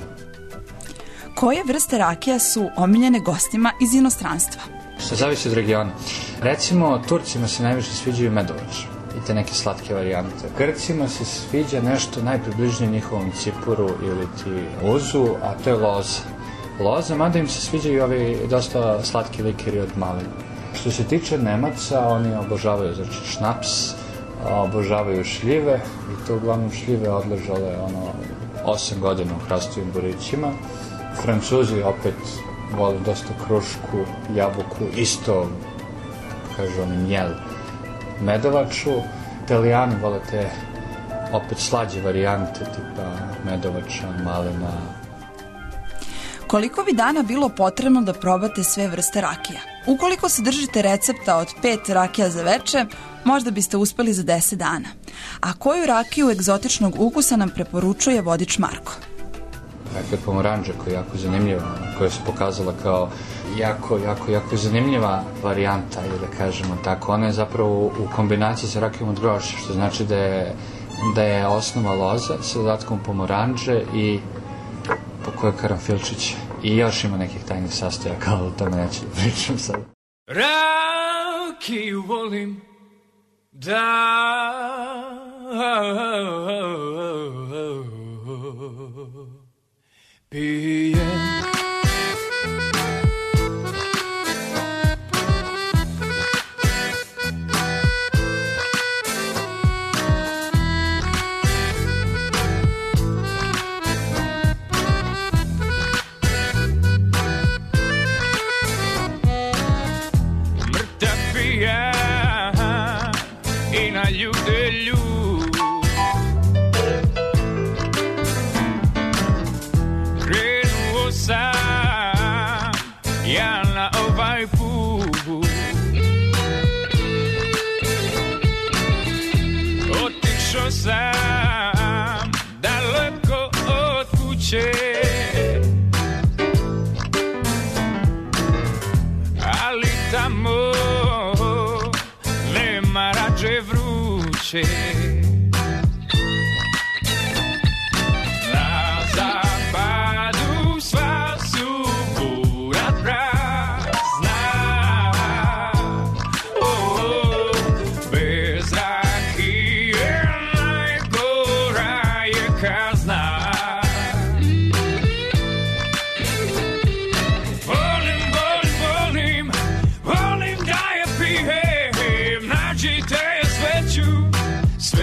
Koje vrste rakija su omiljene gostima iz inostranstva? Što zavisi od regiona. Recimo, Turcima se najviše sviđaju medovače i te neke slatke varijante. Grcima se sviđa nešto najpribližnije njihovom cipuru ili ti uzu, a to je loza. Loza, mada im se sviđaju ovi dosta slatki likeri od malina. Što se tiče Nemaca, oni obožavaju znači šnaps, obožavaju šljive i to uglavnom šljive odležale 8 godina u hrastovim borićima. Francuzi opet vole dosta krušku, jabuku, isto, kažu oni, mjel, medovaču. Italijani vole te opet slađe varijante, tipa medovača, malina. Koliko bi dana bilo potrebno da probate sve vrste rakija? Ukoliko se držite recepta od 5 rakija za veče, možda biste uspeli za 10 dana. A koju rakiju egzotičnog ukusa nam preporučuje vodič Marko? Rakija pomoranđa koja je jako zanimljiva, koja se pokazala kao jako zanimljiva varijanta, ili da kažemo tako. Ona je zapravo u kombinaciji sa rakijom od grožđa, što znači da je osnova loza sa dodatkom pomoranđe i po kojoj karanfilčić. I još ima nekih tajnih sastojaka, ali o tome neću da pričam sad. Rakiju volim da pijem. Mrtav pijan i na ljude ljud. Krenuo sam ja na ovaj put. Otišao sam daleko od kuće, ali tamo nema rađe vruće. Na zapadu sva su bura prazna, bez rakije najgora je kazna. Volim da je pijem, nađite je sveću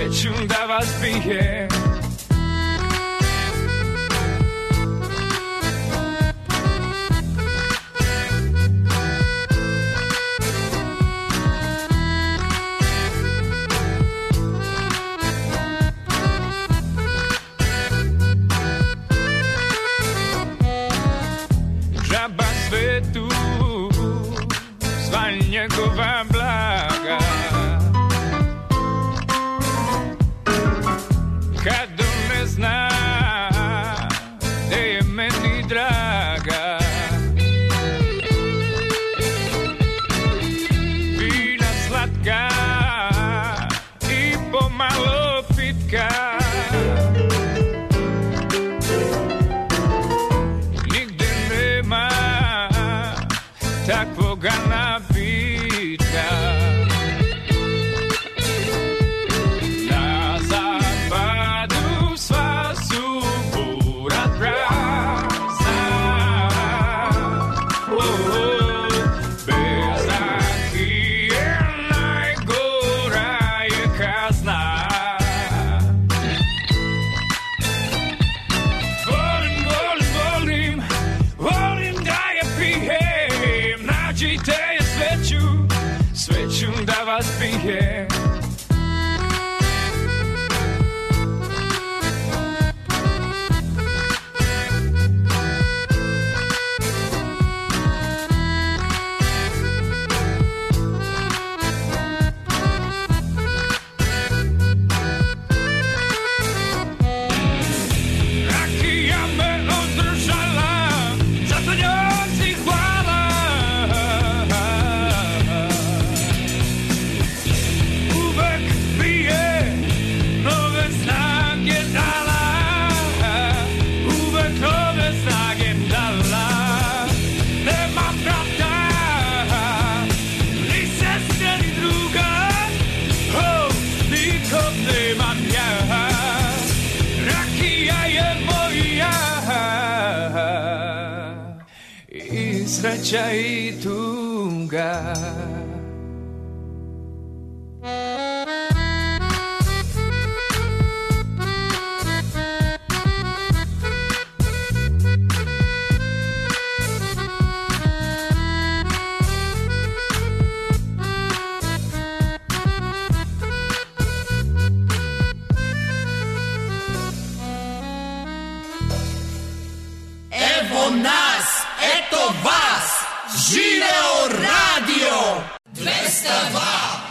sreća i tuga. Evo nas, eto vas, živeo radio 202.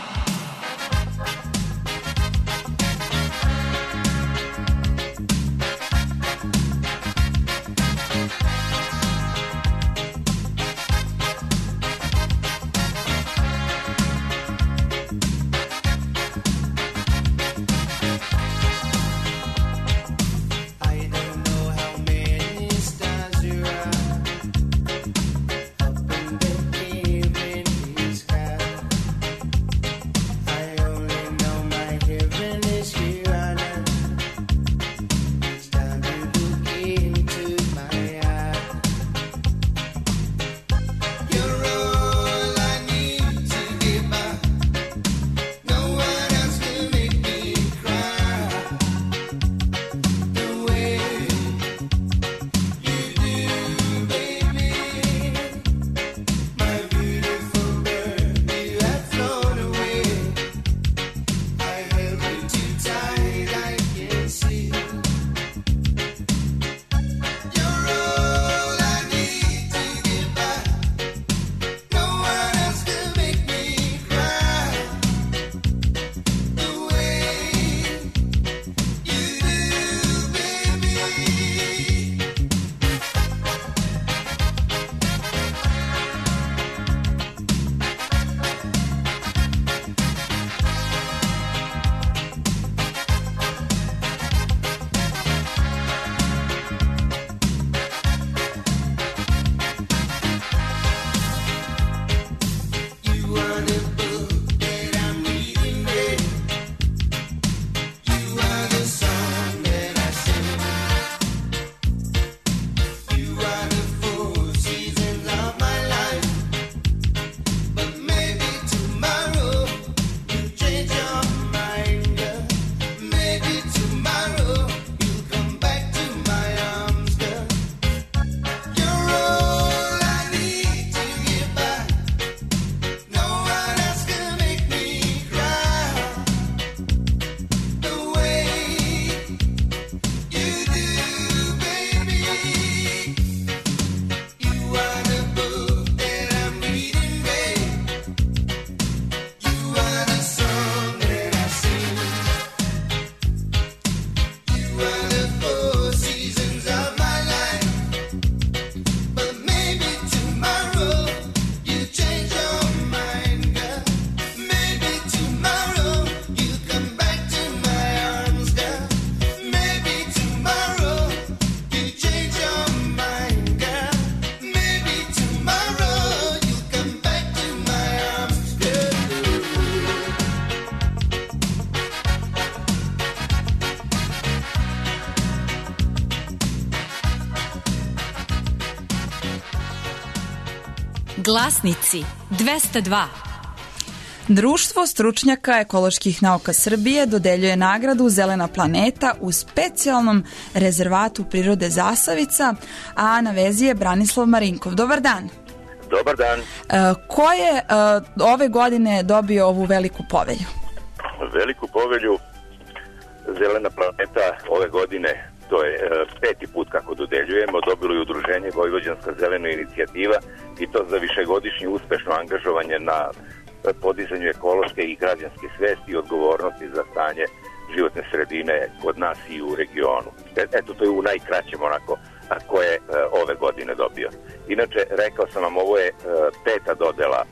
Glasnici 202. Društvo stručnjaka ekoloških nauka Srbije dodeljuje nagradu Zelena planeta u specijalnom rezervatu prirode Zasavica, a na vezi je Branislav Marinkov. Dobar dan. Dobar dan. Ko je ove godine dobio ovu veliku povelju? Veliku povelju Zelena planeta ove godine, to je 5. put kako dodeljujemo, dobilo je udruženje Vojvođanska zelena inicijativa i to za višegodišnje uspešno angažovanje na podizanju ekološke i građanske svesti i odgovornosti za stanje životne sredine kod nas i u regionu. Eto, to je u najkraćem onako ko je ove godine dobio. Inače, rekao sam vam, ovo je 5. dodela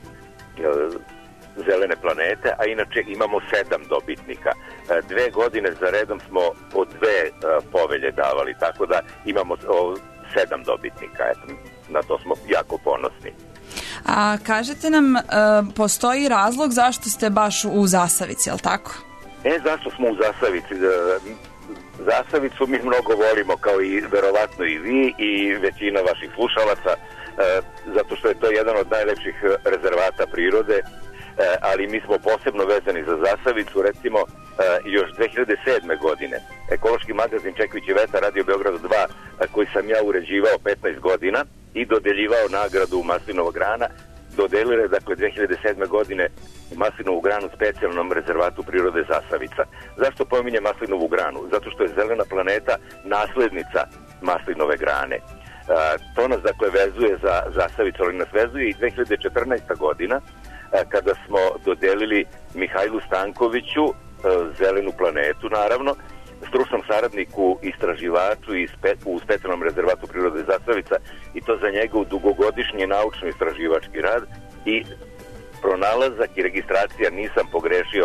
Zelene planete, a inače imamo 7 dobitnika. 2 godine za redom smo po 2 povelje davali, tako da imamo 7 dobitnika. Eto, na to smo jako ponosni. A kažete nam, postoji razlog zašto ste baš u Zasavici, je li tako? Zašto smo u Zasavici? Zasavicu mi mnogo volimo, kao i verovatno i vi i većina vaših slušalaca, zato što je to jedan od najlepših rezervata prirode, ali mi smo posebno vezani za Zasavicu. Recimo, još 2007. godine ekološki magazin Čekvić i Veta, Radio Beograd 2, koji sam ja uređivao 15 godina i dodeljivao nagradu Maslinovog grana, dodelile, dakle, 2007. godine Maslinovu granu specijalnom rezervatu prirode Zasavica. Zašto pominjem Maslinovu granu? Zato što je Zelena planeta naslednica Maslinove grane. To nas, dakle, vezuje za Zasavicu, ali nas vezuje i 2014. godina, kada smo dodelili Mihajlu Stankoviću Zelenu planetu, naravno, stručnom saradniku, istraživaču u specijalnom rezervatu prirode Zasavica, i to za njegov dugogodišnji naučno-istraživački rad i pronalazak i registracija, nisam pogrešio,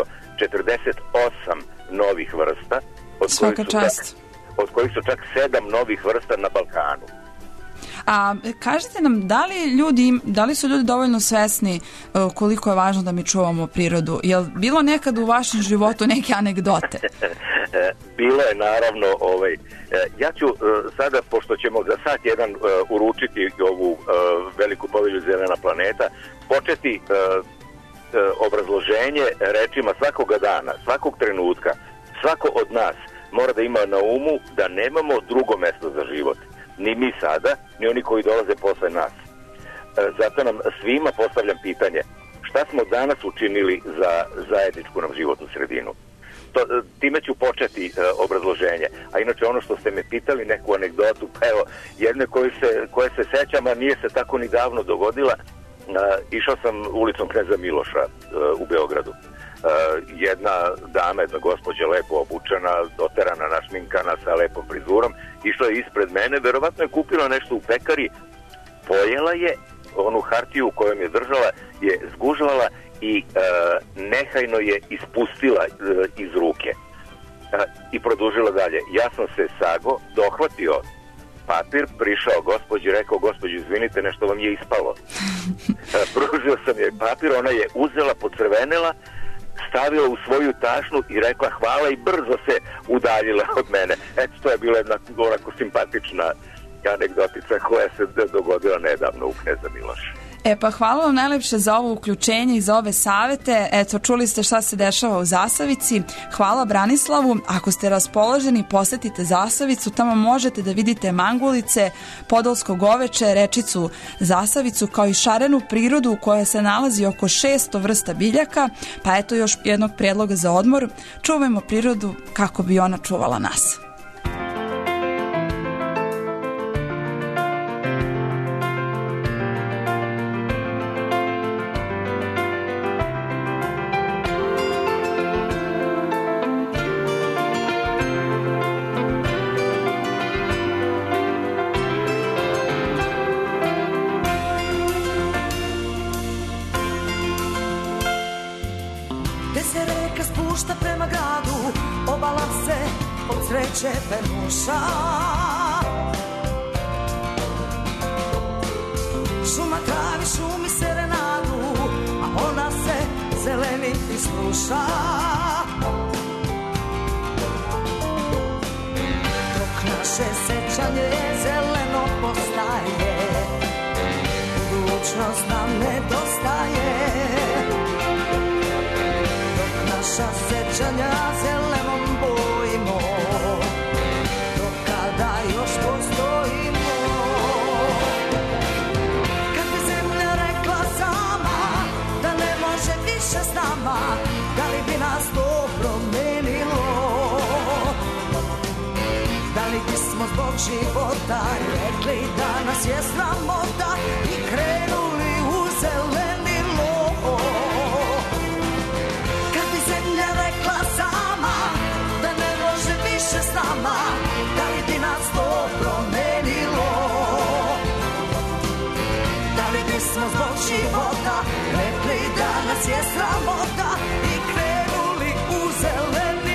48 novih vrsta, od kojih su čak 7 novih vrsta na Balkanu. A kažete nam, da li su ljudi dovoljno svesni koliko je važno da mi čuvamo prirodu? Je li bilo nekad u vašem životu neke anegdote? Bilo je, naravno. Ja ću sada, pošto ćemo za sat jedan uručiti ovu veliku povelju Zelena planeta, početi obrazloženje rečima svakoga dana, svakog trenutka. Svako od nas mora da ima na umu da nemamo drugo mesto za život. Ni mi sada, ni oni koji dolaze posle nas. Zato nam svima postavljam pitanje: šta smo danas učinili za zajedničku nam životnu sredinu? Time ću početi obrazloženje. A inače, ono što ste me pitali, neku anegdotu, pa evo, jedne koje se sećam, a nije se tako ni davno dogodila. Išao sam ulicom Kneza Miloša u Beogradu. Jedna dama, jedna gospođa, lepo obučena, doterana, našminkana, sa lepom frizurom, išla je ispred mene, verovatno je kupila nešto u pekari, pojela je onu hartiju kojom je držala, je zgužvala i nehajno je ispustila iz ruke i produžila dalje. Ja sam se sago, dohvatio papir, prišao gospođi, rekao: gospođi, izvinite, nešto vam je ispalo. Pružio sam je papir, ona je uzela, pocrvenela, stavila u svoju tašnu i rekla hvala i brzo se udaljila od mene. Eto, to je bila jedna onako simpatična anegdotica koja se dogodila nedavno u Kneza Miloša. Pa hvala vam najlepše za ovo uključenje i za ove savete. Eto, čuli ste šta se dešava u Zasavici. Hvala Branislavu. Ako ste raspoloženi, posetite Zasavicu. Tamo možete da vidite mangulice, podolsko goveče, rečicu Zasavicu, kao i šarenu prirodu u kojoj se nalazi oko 600 vrsta biljaka. Pa eto još jednog predloga za odmor. Čuvajmo prirodu kako bi ona čuvala nas. Penuša, šuma travi, šumi serenadu, a ona se zeleniti sluša. Dok naše sećanje zeleno postaje, budućnost nam nedostaje. Dok naša sećanja zelenom bojimo, još postojimo. Kad bi zemlja rekla sama da ne može više s nama, da li bi nas to promenilo? Da li bismo zbog života rekli da nas je sramota i krenuli u zelenilo? Kad bi zemlja rekla sama da ne može više s nama, da li bi nas to promenilo? Da li bismo zbog života rekli da nas je sramota i krenuli u zelenilo?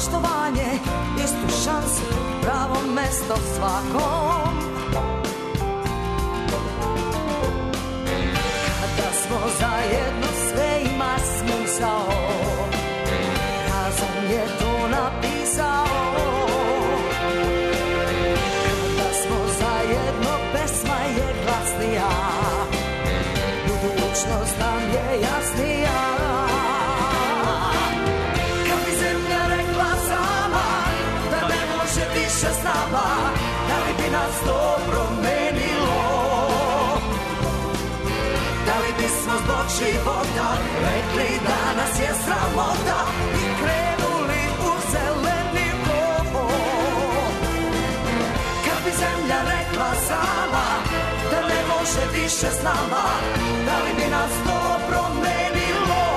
poštovanje, istu šansu, pravo mesto svakom. Kada smo zajedno sve ima smisao, razum je to napisao. Kada smo zajedno pesma je glasnija, budućnost nam je jasnija. Kad bi zemlja rekla sama da ne može više s nama, da li bi nas to promenilo? Da li bismo zbog života rekli da nas je sramota i krenuli u zelenilo? Kad bi zemlja rekla sama da ne može više s nama, da li bi nas to promenilo?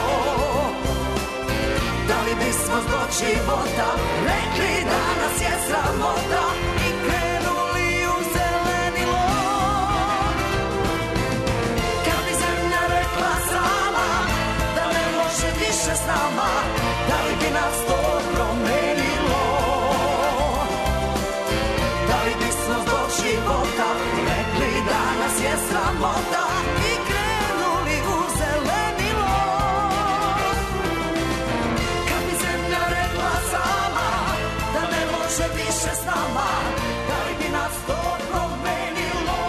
Da li bismo zbog života rekli da nas je sramota i krenuli u zelenilo? Kad bi zemlja rekla sama da ne može više s nama, da li bi nas to promenilo? Da li bismo zbog života rekli da nas je sramota i krenuli u zelenilo? Kad bi zemlja rekla sama da ne može više s nama, da li bi nas to promenilo?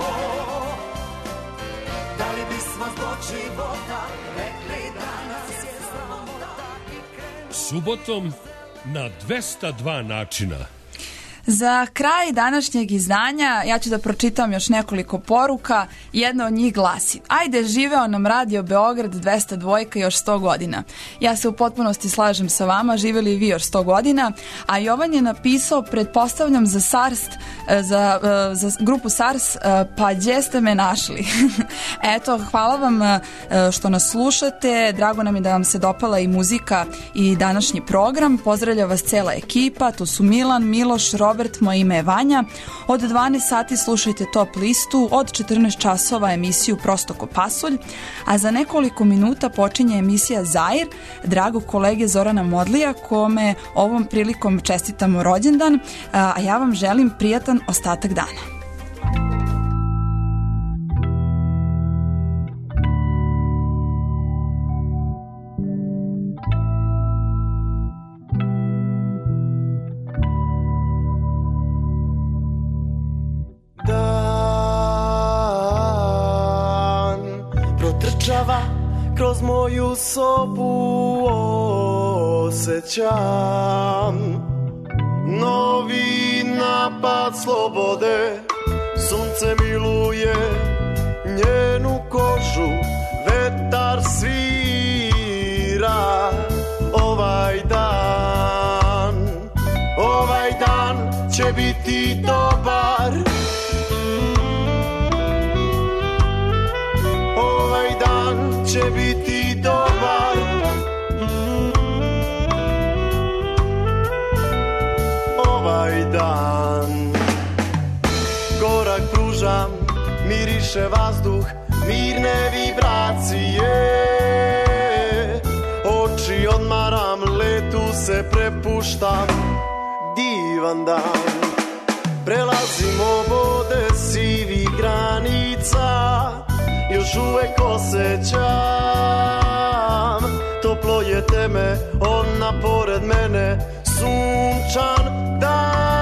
Da li bismo zbog života rekli da nas je sramota i krenuli? Subotom na 202 načina. Za kraj današnjeg izdanja ja ću da pročitam još nekoliko poruka. Jedna od njih glasi: ajde, živeo nam Radio Beograd 202 još 100 godina. Ja se u potpunosti slažem sa vama, živeli i vi još 100 godina. A Jovan je napisao, pretpostavljam za SARS, za grupu SARS, pa gdje ste me našli? Eto, hvala vam što nas slušate, drago nam je da vam se dopala i muzika i današnji program. Pozdravlja vas cela ekipa, tu su Milan, Miloš, Robert, moje ime je Vanja. Od 12 sati slušajte Top listu, od 14 časova emisiju Prosto ko pasulj, a za nekoliko minuta počinje emisija Zair, dragog kolege Zorana Modlija, kome ovom prilikom čestitamo rođendan, a ja vam želim prijatan ostatak dana. Kroz moju sobu osjećam novi napad slobode. Sunce miluje njenu kožu, vetar svira. Ovaj dan će biti dobar. Ovaj dan će biti dobar. Ovaj dan korak pružam, miriše vazduh, mirne vibracije. Oči odmaram, letu se prepuštam. Divan dan, prelazim obode sivih granica. Još uvek osjećam, toplo je teme, ona pored mene, sunčan dan.